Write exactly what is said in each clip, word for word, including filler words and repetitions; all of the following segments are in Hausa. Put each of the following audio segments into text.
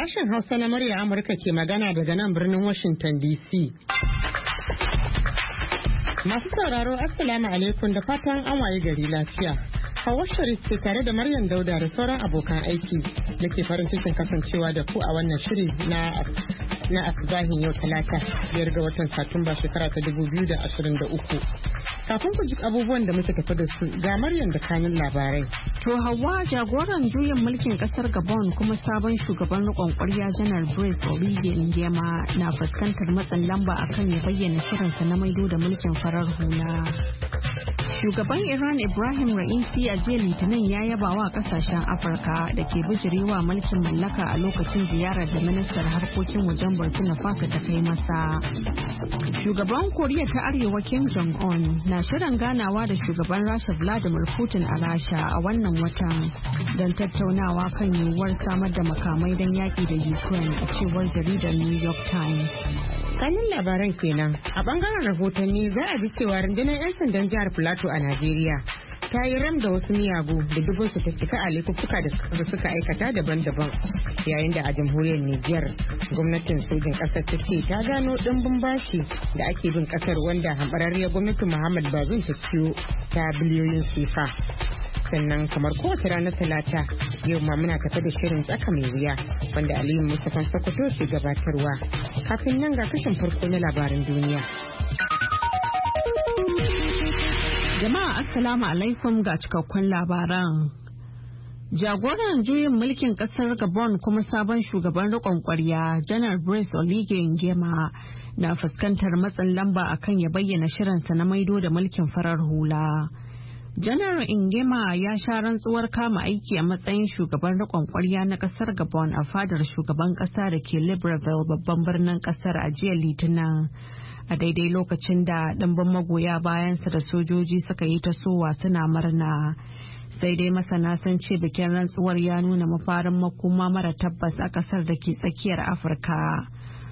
Sashen Hausa na murya Amurka ke magana daga nan birnin Washington D C. Masu sauraro Assalamu alaikum da fatan an waye gari lafiya. Hawwa Sharif ce tare da Maryam Dauda da sauran abokan aiki da ke farin cikin kasancewa da ku a wannan shiri na na asibahin yau talata biyar ga watan Satumba shekara ta dubu biyu da ashirin da uku. Kafin ku ji abubuwan da muke tafi da su ga Maryam da kanin labarai. To Hawwa, jagoran juyin mulkin kasar Gabon kuma sabon shugaban riƙon ƙwarya Janar Brice Oligui Nguema na fuskantar matsin lamba akan ya bayyana shirinsa na maido da mulkin farar hula. Shugaban Iran Ibrahim Ra'isi a jiya Litinin ya yaba wa kasashen Afirka da ke bijirewa mulkin mallaka a lokacin ziyarar da ministar harkokin wajen Burkina Faso ta kai masa. Shugaban Koriya ta Arewa Kim Jong-un na shirin ganawa da shugaban Rasha Vladimir Putin a Rasha a wannan watan don tattaunawa kan yiwuwar samar da makamai don yaƙi da Ukraine a cewar jaridar New York Times. Kanin labaran kenan a bangaren rahotanni za a ji cewa rundunar 'yan sandan jihar Plateau a Najeriya ta yi ram da wasu miyagu da dubunsu ta cika a laifuffuka da suka aikata daban-daban, yayin da a jamhuriyar Nijar gwamnatin sojin ƙasar ta ce ta gano ɗimbin bashi da ake bin ƙasar wanda hambararriyar gwamnatin Muhammad Bazoum ta ciyo ta biliyoyin sefa. Sannan kamar kowace ranar talata yau ma muna tafe da shirin tsaka mai wuya wanda Aliyu Mustapha Sokoto ke gabatarwa. Kafin nan ga kashin farko na labaran duniya. Jama'a assalamu alaikum ga cikakkun labaran. Jagoran juyin mulkin kasar Gabon kuma sabon shugaban riƙon ƙwarya Janar Brice Oligui Nguema na fuskantar matsin lamba akan ya bayyana shirinsa na maido da mulkin farar hula. Janar Nguema ya sha rantsuwar kama aiki a matsayin shugaban riƙon ƙwarya na ƙasar Gabon a fadar shugaban ƙasa da ke Libreville babban birnin ƙasar a jiya Litinin. A daidai lokacin da ɗimbin magoya bayansa da sojoji suka yi tasowa suna murna. Sai dai masana sun ce bikin rantsuwar ya nuna mafarin makoma mara tabbas a ƙasar da ke tsakiyar Afirka.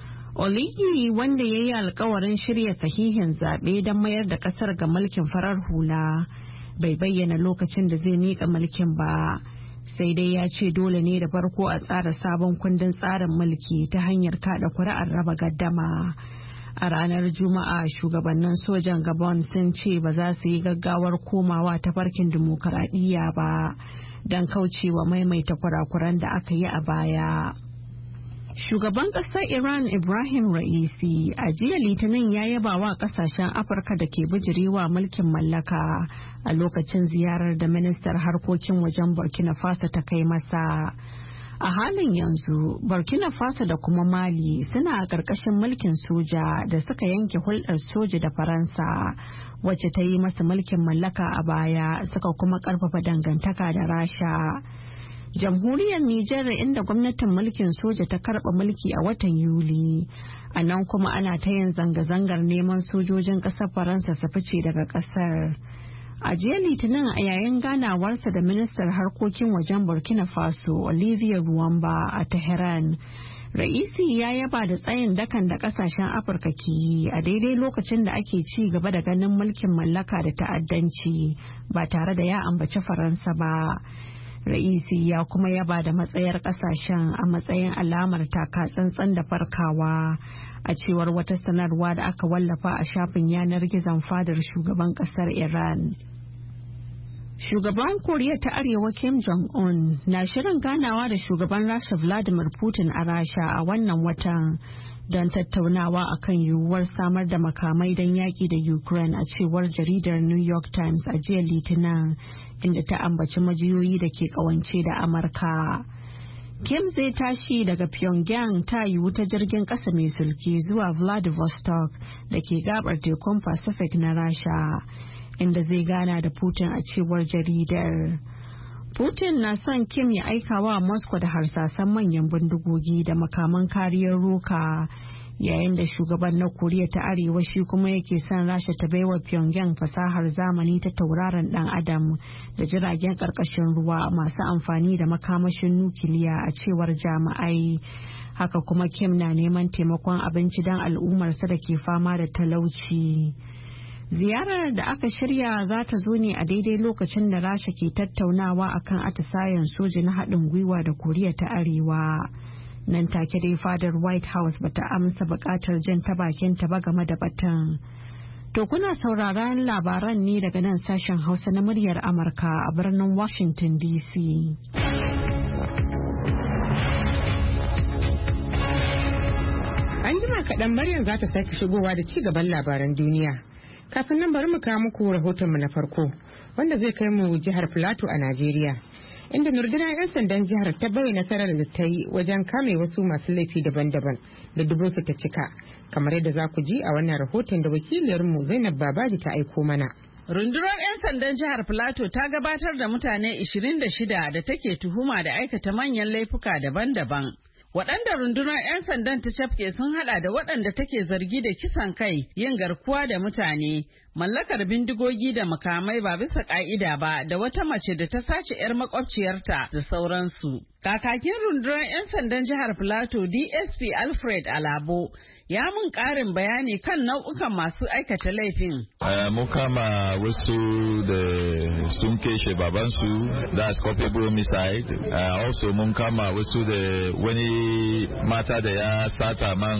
Oligui, wanda ya yi alkawarin shirya sahihin zaɓe don mayar da ƙasar ga mulkin farar hula, bai bayyana lokacin da zai miƙa mulkin ba, sai dai ya ce dole ne da farko a tsara sabon kundin tsarin mulki ta hanyar kada kuri'ar raba gaddama. A ranar Juma'a shugabannin sojan Gabon sun ce ba za su yi gaggawar komawa ta farkin dimokuraɗiyya ba don kaucewa maimaita kurakuran da aka yi a baya. Shugaban ƙasar Iran Ibrahim Ra'isi a jiya Litinin ya yaba wa ƙasashen Afirka da ke bijirewa mulkin mallaka a lokacin ziyarar da ministar harkokin wajen Burkina Faso ta kai masa. A halin yanzu, Burkina Faso da kuma Mali suna a ƙarƙashin mulkin soja da suka yanke hulɗar soja da Faransa, wacce ta yi masa mulkin mallaka a baya, suka kuma ƙarfafa dangantaka da Rasha. Jamhuriyar Nijar, inda gwamnatin mulkin soja ta karɓa mulki a watan Yuli, a nan kuma ana ta yin zanga-zangar neman sojojin ƙasar Faransa su fice daga ƙasar. A jiya Litinin a yayin ganawarsa da ministar harkokin wajen Burkina Faso Olivier Ruwamba a Tehran, Ra'isi ya yaba da tsayin dakan da kasashen Afirka ke yi a daidai lokacin da ake ci gaba da ganin mulkin mallaka da ta'addanci ba tare da ya ambaci Faransa ba. Ra'isi ya kuma yaba da matsayar kasashen a matsayin alamar taka tsantsan da farkawa, a cewar wata sanarwa da aka wallafa a shafin yanar gizon fadar shugaban kasar Iran. Shugaban Koriya ta Arewa Kim Jong-un na shirin ganawa da shugaban Rasha Vladimir Putin a Rasha a wannan watan don tattaunawa akan yiwuwar samar da makamai don yaƙi da Ukraine, a cewar jaridar New York Times a jiya Litinin, inda ta ambaci majiyoyi da ke ƙawance da Amurka. Kim zai tashi daga Pyongyang ta yiwu ta jirgin ƙasa mai sulki zuwa Vladivostok da ke gabar tekun Pacific na Rasha, inda zai gana da Putin, a cewar jaridar. Putin na son Kim ya aika wa Moscow da harsasan manyan bindigogi da makaman kariyar roka, yayin da shugaban na Koriya ta Arewa shi kuma yake son Rasha ta baiwa Pyongyang fasahar zamani ta tauraron dan Adam da jiragen karkashin ruwa masu amfani da makamashin nukiliya, a cewar jami'ai. Haka kuma Kim na neman taimakon abinci don al'ummarsa da ke fama da talauci. Ziyarar da aka shirya za ta zo ne a daidai lokacin da Rasha ke tattaunawa akan atisayen soji na haɗin gwiwa da Koriya ta Arewa. Nan take dai fadar White House bata amsa bukatar jan ta bakin ta ba game da batun. To kuna sauraron labaran ne daga nan sashen Hausa na muryar Amurka a birnin Washington D C. An jima kaɗan Maryam za ta sake shigowa da ci gaban labaran duniya. Kafin nan bari mu kawo muku rahotonmu na farko wanda zai kai mu jihar Plateau a Najeriya. Inda rundunar 'yan sandan jihar ta bayyana nasarar da ta yi wajen kame wasu masu laifi daban-daban da dubunsu ta cika. Kamar yadda za ku ji a wannan rahoton da wakiliyarmu Zainab Babaji ta aiko mana. Rundunar 'yan sandan jihar Plateau ta gabatar da mutane ishirin da shida da take tuhuma da aikata manyan laifuka daban-daban. Waɗanda rundunar 'yan sandan ta cafke sun hada da waɗanda take zargi da kisan kai, yin garkuwa da mutane, mallakar bindigogi da makamai ba bisa ƙa'ida ba, da wata mace da ta sace 'yar makwabciyarta da sauransu. Kakakin rundunar 'yan sandan jihar Plateau D S P Alfred Alabo ya mun ƙarin bayani kan nau'ukan masu aikata laifin. Uh, mun kama wasu da sun keshe babansu, that's culpable homicide. Uh, also mun kama wasu da wani mata da ya sata man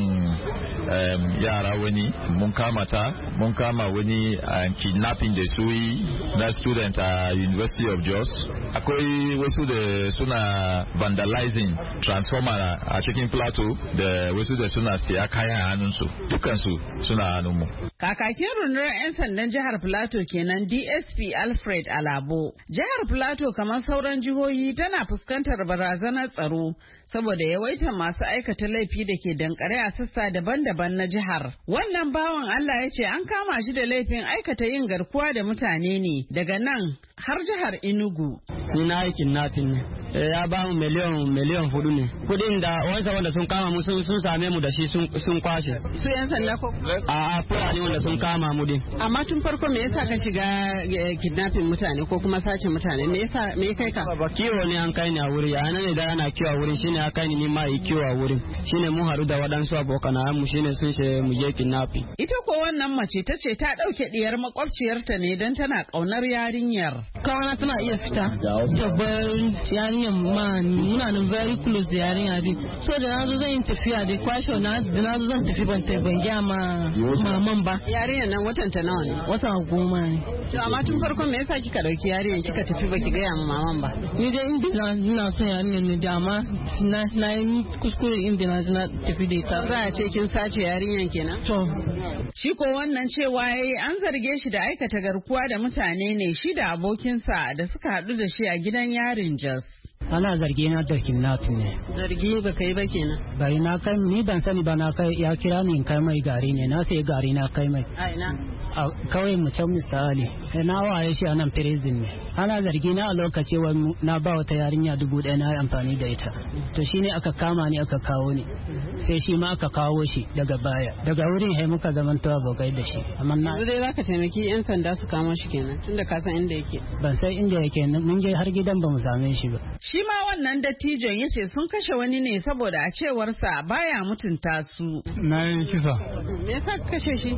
um, yara wani, mun kama ta. Mun kama wani uh, kidnapping da su yi na student a uh, University of Jos. Akwai wasu da suna vandalizing transformer a cikin Plateau da wasu da suna siya kayan hannunsu, dukansu suna hannunmu. Kakakin rundunar 'yan sandan jihar Plateau kenan D S P Alfred Alabo. Jihar Plateau kamar sauran jihohi tana fuskantar barazanar tsaro saboda yawaitar masu aikata laifi da ke dankare a sassa daban-daban na jihar. Wannan bawan Allah ya ce an kama shi da laifin aikata yin garkuwa da mutane ne daga nan har jihar Enugu. Ni na aikin natin ne. Ya ba mu miliyan miliyan hudu ne. Kudin da wansa wanda sun kama mu sun same mu da shi sun kwashe. Su 'yan sanda ko? A a fulani wanda sun kama mu din. Amma tun farko me yasa ka shiga kidnapping mutane ko kuma sace mutane? Me yasa me kai ka? Ba kiwo ne an kai ni a wuri. A nan ne da ana kiwo a wurin shine aka kai ni ma yi kiwo a wurin. Shine mun haru da waɗansu abokan mu shine sun ce mu je kidnapping. Ita ko wannan mace ta ce ta ɗauke ɗiyar makwabciyarta ne don tana ƙaunar yarinyar. Kawana tana iya fita. Tabbar yarinyar ma muna nan very close da yarinya din. So da nazo zan yi tafiya da kwasho na da nazo zan tafi ban ta ban gya ma maman ba. Yarinyar nan watan ta nawa ne? Wata goma ne. To amma tun farko me yasa kika dauki yarinyar kika tafi baki gaya ma maman ba? Ni dai inda na ina son yarinyar ne da amma na na yi kuskure inda na na tafi da ita. Za a ce kin sace yarinyar kenan? To shi ko wannan cewa yayi an zarge shi da aikata garkuwa da mutane ne shi da abokinsa da suka haɗu da shi a gidan yarin Jos. Ana zargi na da kidnapping ne. Zargi ba kai ba kenan. Bai na kai ni ban sani ba na kai ya kira ni in kai mai gari ne na sai gari na kai mai. A ina? A kawai mu can misali. Na waye shi a nan prison ne. Ana zargi na a lokaci wani na ba wata yarinya dubu ɗaya na amfani da ita. To shine aka kama ni aka kawo ni. Sai shi ma aka kawo shi daga baya. Daga wurin hai muka zamanto abokai da shi. Amma na yanzu dai zaka taimaki yan sanda su kama shi kenan tunda ka san inda yake. Ban san inda yake mun je har gidan ba mu same shi ba. Shi ma wannan dattijon ya ce sun kashe wani ne saboda a cewarsa baya mutunta su. Na yi kisa. Me yasa ka kashe shi?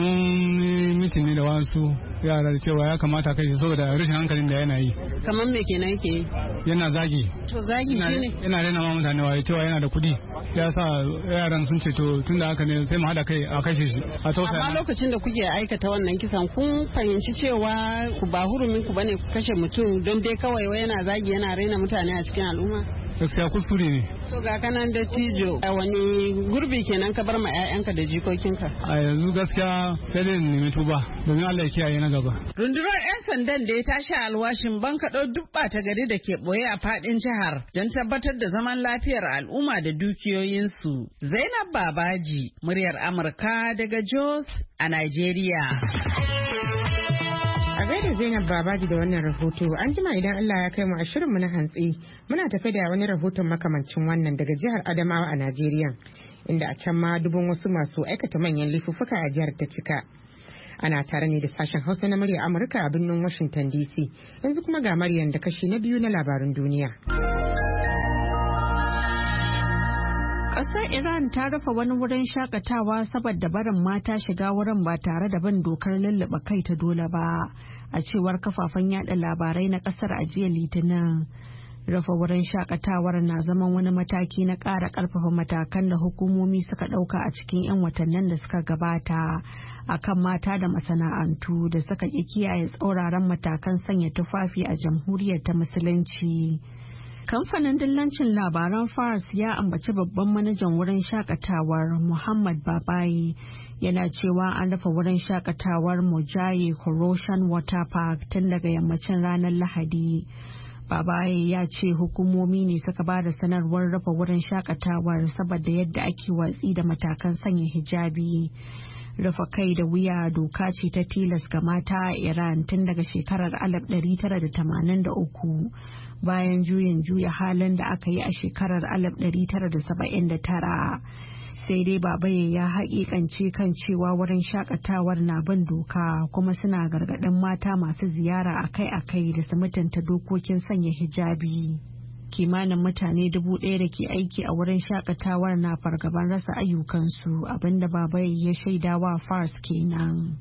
Mun mitin ne da wasu yara da cewa ya kamata kai shi saboda rashin hankalin da yana yi. Kamar me kenan yake yi? Yana zagi. To zagi shi ne? Yana rena ma mutane waye cewa yana da kuɗi. Ya sa yaran sun ce to tun da haka ne sai mu haɗa kai a kashe shi. Amma lokacin da kuke aikata wannan kisan kun fahimci cewa ku ba hurumin ku bane ku kashe mutum don dai kawai yana zagi yana raina mutane a cikin al'umma? Gaskiya kuskure ne. To ga kanan da tijo a wani gurbi kenan ka bar ma 'ya'yanka da jikokinka? A yanzu gaskiya sai dai nemi tuba domin Allah ya kiyaye na gaba. Rundunar 'yan sandan da ya tashi alwashin bankaɗo duk ɓata gari da ke ɓoye a faɗin jihar don tabbatar da zaman lafiyar al'umma da dukiyoyinsu. Zainab Babaji, muryar Amurka daga Jos a Najeriya. A gaida Zainab Babaji da wannan rahoto, an jima idan Allah ya kai mu a shirinmu na hantsi muna tafe da wani rahoton makamancin wannan daga jihar Adamawa a Najeriya, inda a can ma dubun wasu masu aikata manyan laifuffuka a jihar ta cika. Ana tare ne da sashen Hausa na murya Amurka a birnin Washington D C. Yanzu kuma ga Maryam da kashi na biyu na labarin duniya. Ƙasar Iran ta rufe wani wurin shakatawa saboda barin mata shiga wurin ba tare da bin dokar lullube kai ta dole ba, a cewar kafafen yada labarai na ƙasar a jiya Litinin. Rufe wurin shakatawar na zaman wani mataki na ƙara ƙarfafa matakan da hukumomi suka ɗauka a cikin 'yan watannin da suka gabata a kan mata da masana'antu da suka ƙi kiyaye tsauraran matakan sanya tufafi a jamhuriyar ta musulunci. Kamfanin dillancin labaran Fars ya ambaci babban manajan wurin shakatawar Muhammad Babayi yana cewa an rufe wurin shakatawar Mojaye Corrosion Water Park tun daga yammacin ranar Lahadi. Babaye ya ce hukumomi ne suka ba da sanarwar rufe wurin shakatawar saboda yadda ake watsi da matakan sanya hijabi. Rufe kai da wuya doka ce ta tilas ga mata a Iran tun daga shekarar alif ɗari tara da tamanin da uku bayan juyin juya halin da aka yi a shekarar alif ɗari tara da saba'in da tara. Sai dai Babaye ya haƙiƙance kan cewa wurin shakatawar na bin doka kuma suna gargaɗin mata masu ziyara akai-akai da su mutunta dokokin sanya hijabi. Kimanin mutane dubu ɗaya da ke aiki a wurin shakatawar na fargaban rasa ayyukansu, abinda Babaye ya shaidawa Fars kenan.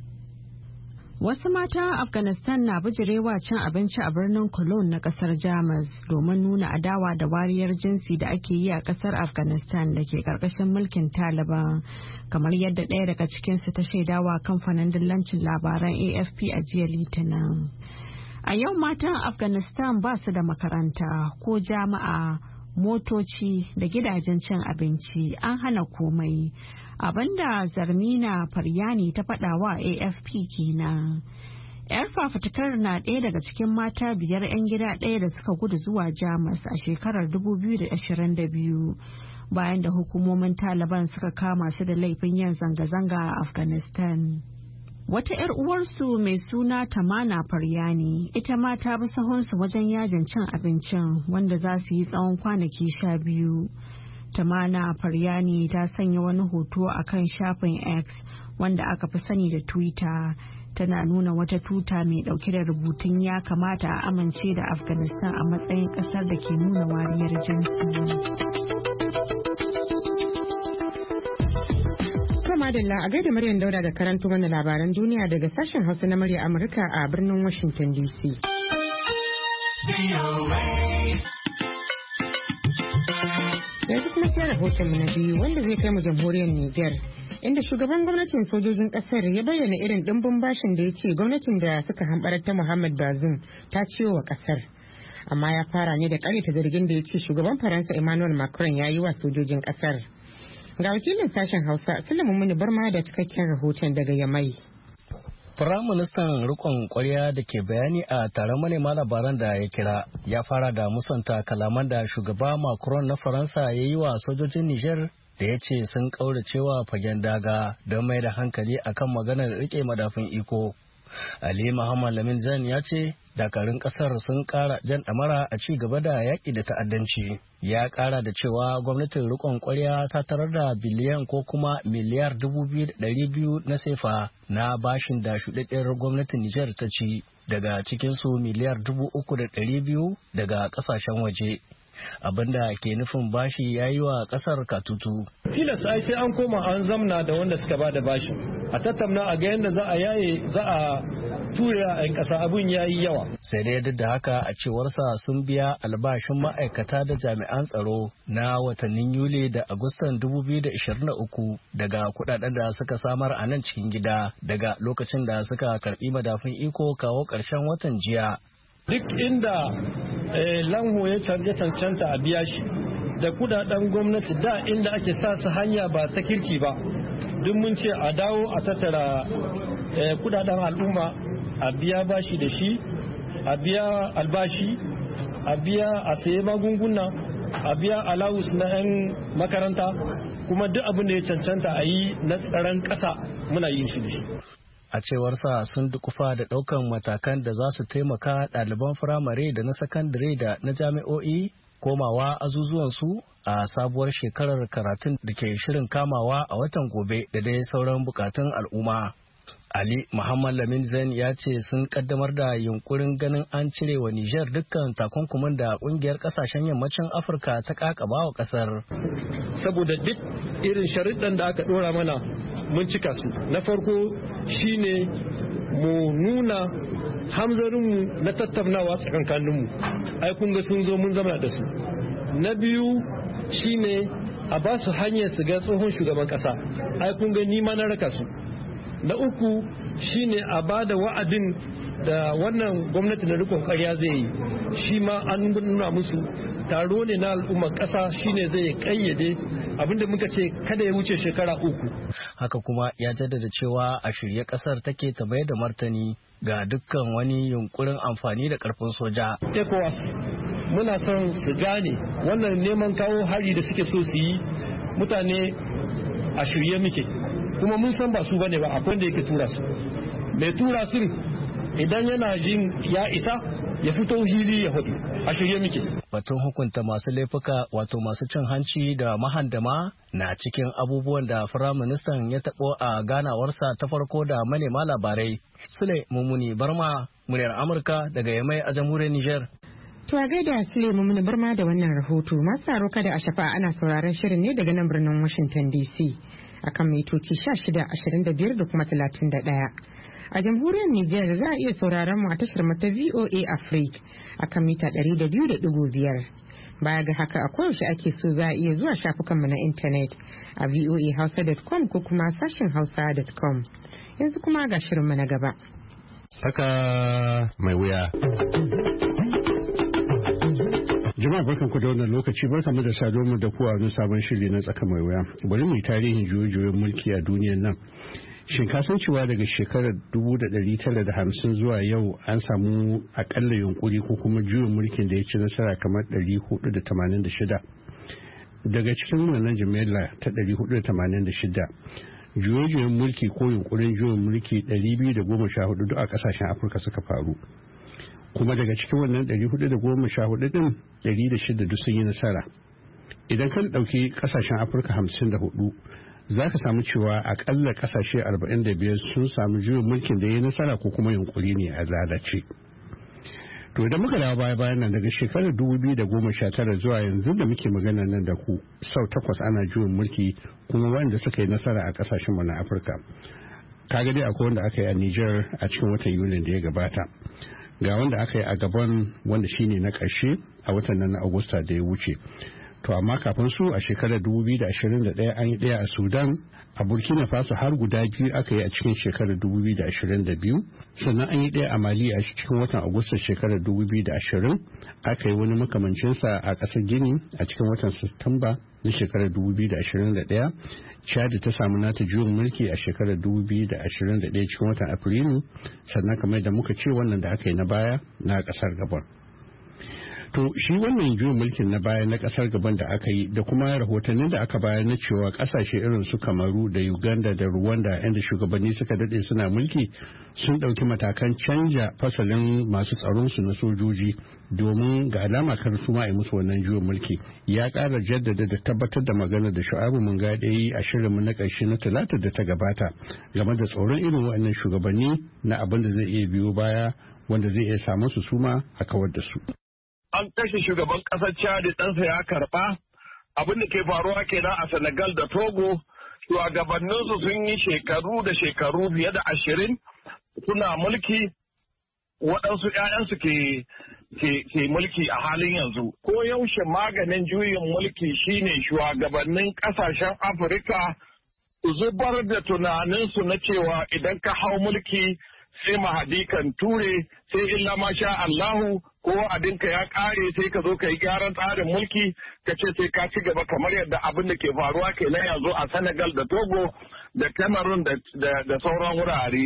Wasu mata Afghanistan na bijirewa cin abinci a birnin Cologne na kasar Jamus domin nuna adawa da wariyar jinsi da ake yi a kasar Afghanistan da ke karkashin mulkin Taliban, kamar yadda ɗaya daga cikinsu ta shaidawa kamfanin dillancin labaran A F P a jiya Litinin. A yau matan Afghanistan ba su da makaranta ko jami'a, motoci da gidajen cin abinci, an hana komai. Abinda Zarmina Faryani ta faɗawa A F P kenan. Yar fafutukar na ɗaya daga cikin mata biyar 'yan gida ɗaya da suka gudu zuwa Jamus a shekarar dubu biyu da ashirin da biyu bayan da hukumomin Taliban suka kama su da laifin yin zanga-zanga a Afghanistan. Wata 'yar uwarsu mai suna Tamana Faryani ita ma ta bi sahunsu wajen yajin cin abincin wanda za su yi tsawon kwanaki sha biyu. Tamana Faryani ta sanya wani hoto a kan shafin X wanda aka fi sani da Twitter. Tana nuna wata tuta mai dauke da rubutun ya kamata a amince da Afghanistan a matsayin kasar da ke nuna wariyar jinsi. Madalla a gaida Maryam Dauda da karanto mana labaran duniya daga sashen Hausa na murya Amurka a birnin Washington D C. Yanzu kuma sai rahoton mu na biyu wanda zai kai mu jamhuriyar Niger, inda shugaban gwamnatin sojojin kasar ya bayyana irin dimbin bashin da ya ce gwamnatin da suka hambarar ta Muhammad Bazoum ta ciwo wa kasar. Amma ya fara ne da karyata zargin da ya ce shugaban Faransa Emmanuel Macron ya yi wa sojojin kasar. Ga wakilin sashen Hausa Sulaiman Muni Barma da cikakken rahoton daga Yamai. Firaministan rikon kwarya da ke bayani a taron manema labaran da ya kira ya fara da musanta kalaman da shugaba Macron na Faransa ya yi wa sojojin Niger da ya ce sun kauracewa fagen daga don mai da hankali akan maganar rike madafin iko. Ali Muhammad Lamin Zan ya ce dakarun kasar sun kara jan damara a ci gaba da yaƙi da ta'addanci. Ya kara da cewa gwamnatin rikon kwarya ta tarar da biliyan ko kuma miliyar dubu biyu da ɗari biyu na sefa na bashin da shuɗaɗɗiyar gwamnatin Nijar ta ci, daga cikinsu miliyar dubu uku da ɗari biyu daga ƙasashen waje. Abinda ke nufin bashi ya yi wa kasar katutu. Tilas ai sai an koma an zamna da wanda suka bada bashi a tattauna a ga yadda za a yaye za a tura a kasa abun ya yi yawa. Sai dai duk da haka a cewarsa sun biya albashin ma'aikata da jami'an tsaro na watannin Yuli da Agustan dubu biyu da ashirin da uku daga kudaden da suka samar a nan cikin gida daga lokacin da suka karbi madafun iko kawo ƙarshen watan jiya. Duk inda lanho ya cancanta a biya shi da kudaden gwamnati da inda ake sa su hanya ba ta kirki ba, duk mun ce a dawo a tattara kudaden al'umma a biya bashi da shi, a biya albashi, a biya a saye magunguna, a biya alawus na 'yan makaranta, kuma duk abin da ya cancanta a yi na tsaron ƙasa muna yin shi da shi. A cewarsa sun dukufa da ɗaukan matakan da za su taimaka ɗaliban firamare da na sakandare da na jami'o'i komawa azuzuwansu a sabuwar shekarar karatun da ke shirin kamawa a watan gobe da dai sauran bukatun al'umma. Ali Muhammad Lamin Zain ya ce sun kaddamar da yunkurin ganin an cire wa Nijar dukkan takunkumin da kungiyar kasashen yammacin Afirka ta kakaba wa kasar. Saboda duk irin sharuɗan da aka ɗora mana mun cika su. Na farko shine mu nuna hamzarinmu na tattaunawa tsakankaninmu, ai kun ga sun zo mun zama da su. Na biyu shine a ba su hanyar su ga tsohon shugaban kasa, ai kun ga ni ma na raka su. Na uku shine a ba da wa'adin da wannan gwamnati na rikon ƙarya zai yi, shi ma an nuna musu taro ne na al'ummar ƙasa shine zai kayyade abinda muka ce kada ya wuce shekara uku. Haka kuma ya jaddada cewa a shirye ƙasar take ta bayar da martani ga dukkan wani yunkurin amfani da ƙarfin soja. ECOWAS muna son su gane wannan neman kawo hari da suke so su yi, mutane a shirye muke, kuma mun san ba su bane ba, akwai da yake tura su. Mai tura sun idan yana jin ya isa ya fito hili ya hudu, a shirye muke. Batun hukunta masu laifuka wato masu cin hanci da mahandama na cikin abubuwan da Firaministan ya taɓo a ganawarsa ta farko da manema labarai. Sule Mumuni Barma, muryar Amurka daga Yamai a jamhuriyar Nijar. To a gaida Sule Mumuni Barma da wannan rahoto, masu tsaro kada a shafa ana sauraron shirin ne daga nan birnin Washington D C akan mitoci sha shida, ashirin da biyar da kuma talatin da ɗaya. A jamhuriyar Nijar za a iya sauraron mu a tashar mata V O A Africa a kan mita ɗari da biyu da ɗigo biyar. Baya ga haka a koyaushe ake so za a iya zuwa shafukanmu na intanet a voa hausa dot com ko kuma sashen hausa dot com. Yanzu kuma ga shirinmu na gaba. Saka mai wuya. Jama'a barkan ku da wannan lokaci, barkan mu da saduwar mu da kuwa wani sabon shiri na tsaka mai wuya. Bari mu yi tarihin juye-juyen mulki a duniyar nan. Shin ka san cewa daga shekarar dubu da ɗari tara da hamsin zuwa yau an samu akalla yunkuri ko kuma juyin mulkin da ya ci nasara kamar ɗari hudu da tamanin da shida. Daga cikin wannan jimilla ta ɗari hudu da tamanin da shida, juye-juyen mulki ko yunkurin juyin mulki ɗari biyu da goma sha hudu duk a ƙasashen Afirka suka faru. Kuma daga cikin wannan ɗari hudu da goma sha hudu ɗin ɗari da shida duk sun yi nasara. Idan kan ɗauki ƙasashen Afirka hamsin da hudu, za ka samu cewa akalla kasashe arba'in da biyar sun samu juyin mulkin da ya nasara ko kuma yunkuri ne a lalace. To idan muka dawo baya bayan nan daga shekarar dubu biyu da goma sha tara zuwa yanzu da muke magana nan da ku, sau takwas ana juyin mulki kuma wanda suka yi nasara a kasashen mu na Afirka. Kaga dai akwai wanda aka yi a Niger a cikin watan Yulin da ya gabata. Ga wanda aka yi a Gabon wanda shine na ƙarshe a watan nan na Agusta da ya wuce. To amma kafin su a shekarar dubu biyu da ashirin da ɗaya an yi ɗaya a Sudan, a Burkina Faso har guda biyu aka yi a cikin shekarar dubu biyu da ashirin da biyu, sannan an yi ɗaya a Mali a cikin watan Agusta shekarar dubu biyu da ashirin, aka yi wani makamancinsa a ƙasar Gini a cikin watan Satumba na shekarar dubu biyu da ashirin da ɗaya, Chad ta samu nata juyin mulki a shekarar dubu biyu da ashirin da ɗaya cikin watan Afrilu, sannan kamar da muka ce wannan da aka yi na baya na ƙasar Gabon. To shi wannan juyin mulkin na baya na kasar Gabon da aka yi da kuma rahotannin da aka bayar na cewa kasashe irin su Kamaru da Uganda da Rwanda inda shugabanni suka dade suna mulki sun dauki matakan canja fasalin masu tsaron su na sojoji domin ga alama kar su ma yi musu wannan juyin mulki, ya kara jaddada da tabbatar da magana da Shu'abu Mungade yi a shirinmu na ƙarshe na Talata da ta gabata game da tsoron irin wannan shugabanni na abin da zai iya biyo baya wanda zai iya samu su suma a kawar da su. An kashe shugaban ƙasar Chad, ɗansa ya karɓa. Abin da ke faruwa kenan a Senegal da Togo, shugabanninsu sun yi shekaru da shekaru fiye da ashirin suna mulki, waɗansu ‘ya'yansu ke, ke, ke mulki a halin yanzu. Ko yaushe maganin juyin mulki shine shugabannin ƙasashen Afirka su zubar da tunaninsu na cewa idan ka hau mulki sai mahadi kan ture, sai illa ma sha Allahu, ko abinka ya kare sai ka zo ka yi gyaran tsarin mulki ka ce sai ka ci gaba kamar yadda abin da ke faruwa kenan yanzu a Senegal da Togo da Cameroon da sauran wurare.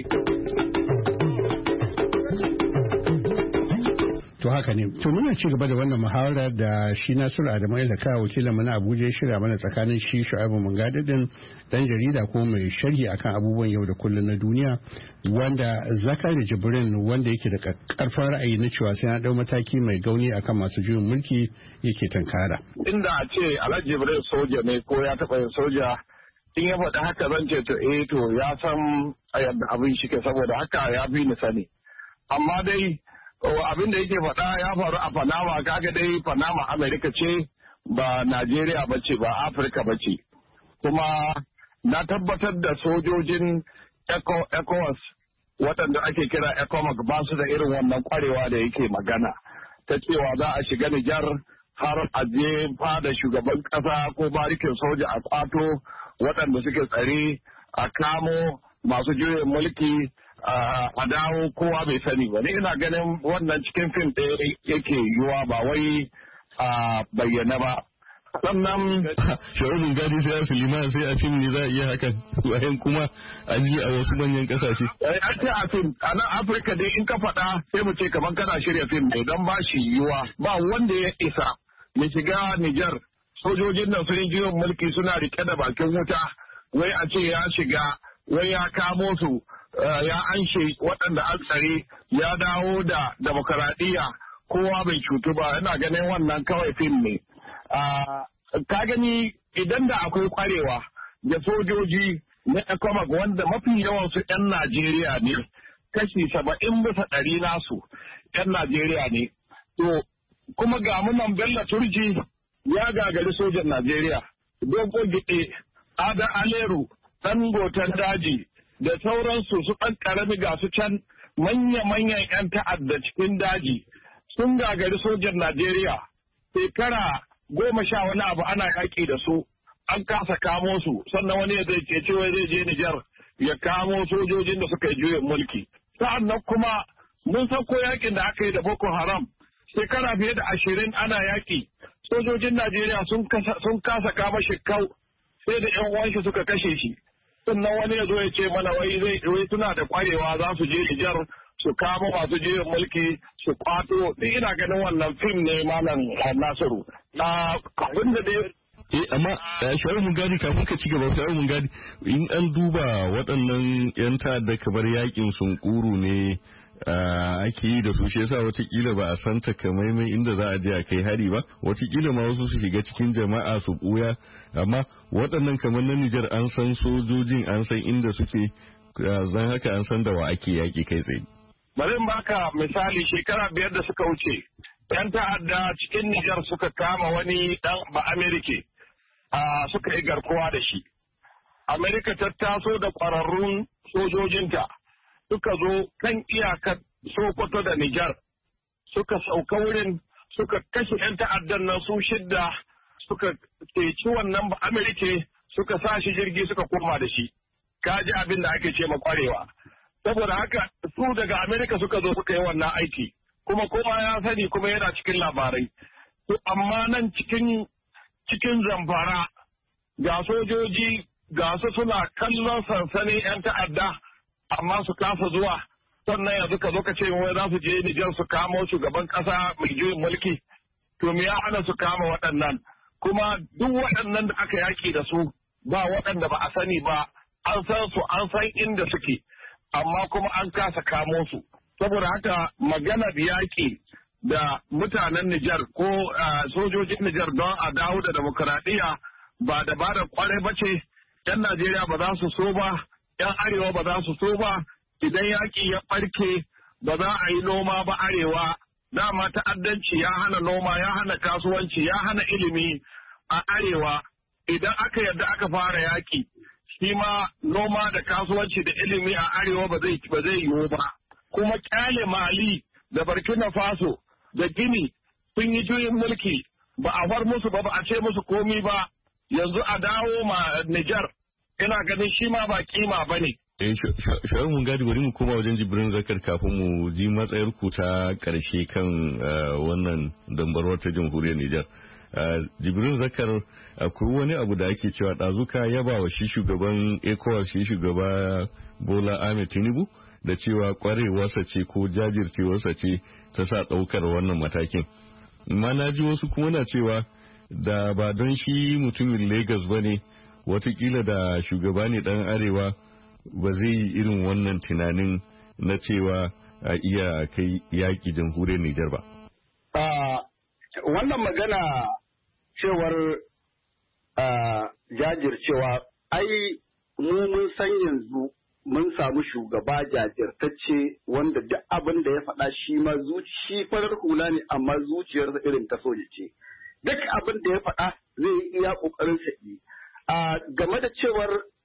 To haka ne. To muna ci gaba da wannan muhawara da shi Nasiru Adamu Ilaka wakilin mu na Abuja ya shirya mana tsakanin shi Shu'aibu Mungade din dan jarida ko mai sharhi akan abubuwan yau da kullum na duniya, wanda Zakari Jibrin wanda yake da karfin ra'ayi na cewa sai na dau mataki mai gauni akan masu juyin mulki yake tankara. Inda a ce Alhaji Jibrin soja ne ko ya taɓa yin soja, in ya faɗi haka zan ce to eh to ya san yadda abin shi ke, saboda haka ya bi ni sani. Amma dai abin da yake faɗa ya faru a Panama, kaga dai Panama Amerika ce ba Najeriya ba ce ba Afirka ba ce, kuma na tabbatar da sojojin ECOWAS waɗanda ake kira ECOMAC ba su da irin wannan kwarewa da yake magana ta cewa za a shiga Nijar har a je fada shugaban ƙasa ko barikin soja a kwato waɗanda suke tsare a kamo masu juyin mulki a dawo kowa bai sani ba. Ni ina ganin wannan cikin fim ɗaya yake yiwuwa ba wai a bayyana ba. Sannan shawarar gadi sai a Suleiman sai a fim ne za a iya hakan bayan kuma an yi a wasu manyan kasashe. An ce a fim a nan Afirka dai in ka faɗa sai mu ce kamar kana shirya fim ne don ba shi yiwuwa ba wanda ya isa ya shiga Nijar sojojin nan sun yi mulki suna rike da bakin wuta wai a ce ya shiga wai ya kamo su ya anshe waɗanda an tsare ya dawo da demokaradiyya kowa bai cutu ba ina ganin wannan kawai fim ne. Ka gani idan da akwai kwarewa da sojoji na ECOMAC wanda mafi yawansu 'yan Najeriya ne kashi saba'in bisa ɗari nasu 'yan Najeriya ne. To kuma ga munan Bello Turji ya gagari sojan Najeriya, Dogo Gide, Ada Aleru, ɗan gotan daji da sauransu su ɗan ƙarami ga su can manya-manyan 'yan ta'adda cikin daji sun gagari sojan Najeriya shekara goma sha wani abu ana yaƙi da su an kasa kamo su sannan wani ya zai ce cewa zai je Nijar ya kamo sojojin da suka yi juyin mulki. Sa'annan kuma mun san ko yaƙin da aka yi da Boko Haram shekara fiye da ashirin ana yaƙi sojojin Najeriya sun kasa kama shi kau sai da 'yan uwan shi suka kashe shi. Sannan wani ya zo ya ce mana wai zai wai suna da kwarewa za su je Nijar su kama masu juyin mulki su kwato ni ina ganin wannan fim ne malam Nasiru. Na abin da dai Eh amma shawar mun gadi kafin ka ci gaba shawar mun gadi in an duba waɗannan 'yan ta'adda kamar yakin sunkuru ne ake yi da su shi yasa watakila ba a san takamaimai inda za a je a kai hari ba watakila ma wasu su shiga cikin jama'a su ɓuya amma waɗannan kamar na Nijar an san sojojin an san inda suke zan haka an san da wa ake yaƙi kai tsaye. Bari in baka misali shekara biyar da suka wuce 'yan ta'adda cikin Nijar suka kama wani ɗan ba Amerika suka yi garkuwa da shi. Amerika ta taso da ƙwararrun sojojinta suka zo kan iyakar Sokoto da Nijar suka sauka wurin suka kashe 'yan ta'addan nan su shidda suka ceci wannan ba Amerika suka sa shi jirgi suka koma da shi. Ka ji abin da ake ce ma kwarewa. Saboda haka su daga Amerika suka zo suka yi wannan aiki kuma kowa ya sani kuma yana cikin labarai. To amma nan cikin cikin Zamfara ga sojoji ga su suna kallon sansanin 'yan ta'adda amma su kasa zuwa sannan yanzu ka zo ka ce wai za su je Nijar su kamo shugaban kasa mai juyin mulki to me ya hana su kama waɗannan kuma duk waɗannan da aka yaki da su ba waɗanda ba a sani ba an san su an san inda suke amma kuma an kasa kamo su saboda haka maganar yaƙi da mutanen Nijar ko sojojin Nijar don a dawo da demokuraɗiyya ba da ba da kwarai ba ce 'yan Najeriya ba za su so ba 'yan arewa ba za su so ba idan yaƙi ya ɓarke ba za a yi noma ba arewa dama ta'addanci ya hana noma ya hana kasuwanci ya hana ilimi a arewa idan aka yadda aka fara yaƙi shi ma noma da kasuwanci da ilimi a arewa ba zai ba zai yiwu ba kuma kyale Mali da Burkina Faso da Gini sun yi juyin mulki ba a far musu ba ba a ce musu komi ba yanzu a dawo ma Nijar ina ganin shi ma ba kima ba ne. Shawar mun gadi bari mu koma wajen Jibrin Zakar kafin mu ji matsayar ku ta karshe kan wannan dambarwar ta jamhuriyar Nijar. Jibrin Zakar akwai wani abu da ake cewa ɗazuka yaba wa shi shugaban ECOWAS shi shugaba Bola Ahmed Tinubu da cewa kwarewarsa ce ko jajircewarsa ce ta sa ɗaukar wannan matakin. Amma na ji wasu kuma na cewa da ba don shi mutumin Lagos ba ne watakila da shugaba ne ɗan arewa ba zai yi irin wannan tunanin na cewa a iya kai yaƙi jamhuriyar Nijar ba. Wannan magana cewar jajircewa ai mu mun san yanzu mun samu shugaba jajirtacce wanda duk abin da ya faɗa shi ma shi farar hula ne amma zuciyarsa irin ta soja ce. Duk abin da ya faɗa zai yi iya ƙoƙarin sa yi. Game da cewar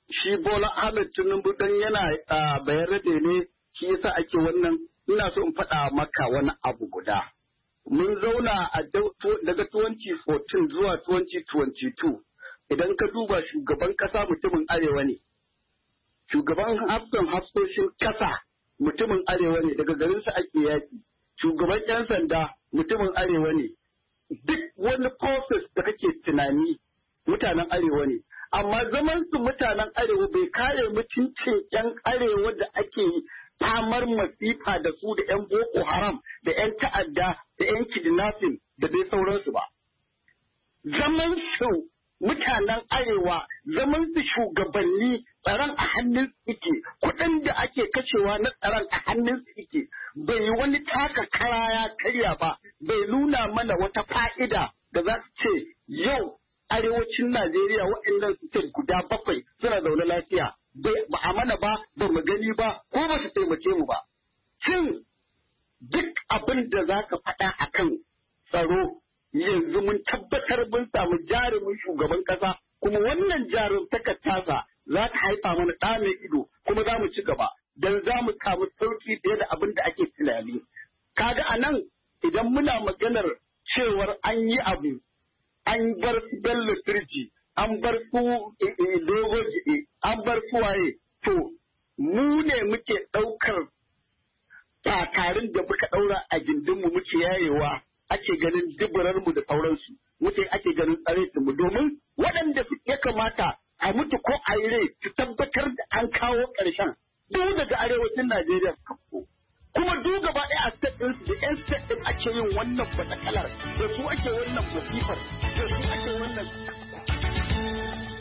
shi Bola Ahmed Tinubu dan yana bayan rade ne shi yasa ake wannan. Ina so in faɗa maka wani abu guda. Mun zauna a daga twenty fourteen zuwa twenty twenty-two idan ka duba shugaban ƙasa mutumin arewa ne. Shugaban hafsan hafsoshin ƙasa mutumin arewa ne, daga garinsa ake yaƙi. Shugaban 'yan sanda mutumin arewa ne. Duk wani process da kake tunani mutanen arewa ne. Amma zaman su mutanen arewa bai kare mutuncin 'yan arewa da ake famar masifa da su da 'yan Boko Haram da 'yan ta'adda da 'yan kidnapping da dai sauransu ba. Zaman su mutanen arewa, zaman su shugabanni tsaron a hannun su ike, kuɗin da ake kashewa na tsaron a hannun su ike, bai yi wani taka kara ya karya ba, bai nuna mana wata fa'ida da za su ce yau arewacin Najeriya waɗannan state guda bakwai suna zaune lafiya. Ba a mana ba, ba mu gani ba, ko ba su taimake mu ba. Shin duk abin da za ka faɗa a kan tsaro yanzu mun tabbatar mun samu jarumin shugaban ƙasa, kuma wannan jarumtakar tasa za ta haifa mana ɗa mai ido, kuma za mu ci gaba, don za mu samu sauƙi fiye da abin da ake tunani. Kaga a nan idan muna maganar cewar an yi abu, an bar su Bello Turji, an bar su dogo jiɗe, an bar su waye, to mu ne muke ɗaukar takarin da muka ɗaura a gindinmu muke yayewa, ake ganin duburarmu da sauransu, muke ake ganin mu domin waɗanda ya kamata a mutu ko a yi rai su tabbatar da an kawo ƙarshen duk daga arewacin Najeriya kuma duk gaba ɗaya a state ɗinsu da 'yan state ɗin ake yin wannan fatakalar da su ake wannan masifar da su ake wannan